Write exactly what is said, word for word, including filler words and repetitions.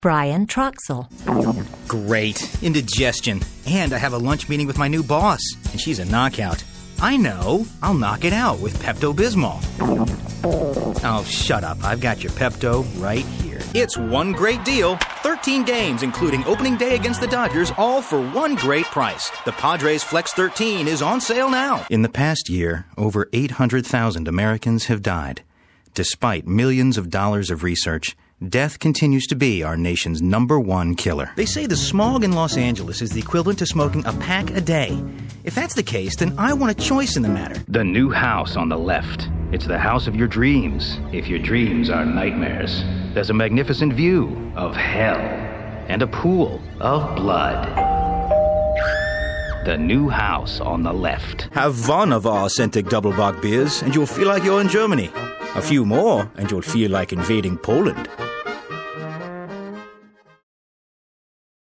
Brian Troxel. Great. Indigestion. And I have a lunch meeting with my new boss, and she's a knockout. I know. I'll knock it out with Pepto-Bismol. Oh, shut up. I've got your Pepto right here. It's one great deal. thirteen games, including opening day against the Dodgers, all for one great price. The Padres Flex thirteen is on sale now. In the past year, over eight hundred thousand Americans have died. Despite millions of dollars of research, death continues to be our nation's number one killer. They say the smog in Los Angeles is the equivalent to smoking a pack a day. If that's the case, then I want a choice in the matter. The new house on the left. It's the house of your dreams, if your dreams are nightmares. There's a magnificent view of hell and a pool of blood. The new house on the left. Have one of our authentic double bock beers, and you'll feel like you're in Germany. A few more, and you'll feel like invading Poland.